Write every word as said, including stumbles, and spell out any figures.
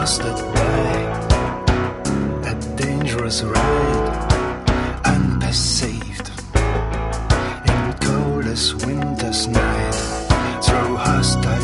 trusted by a dangerous ride, unperceived in the coldest winter's night, through hostile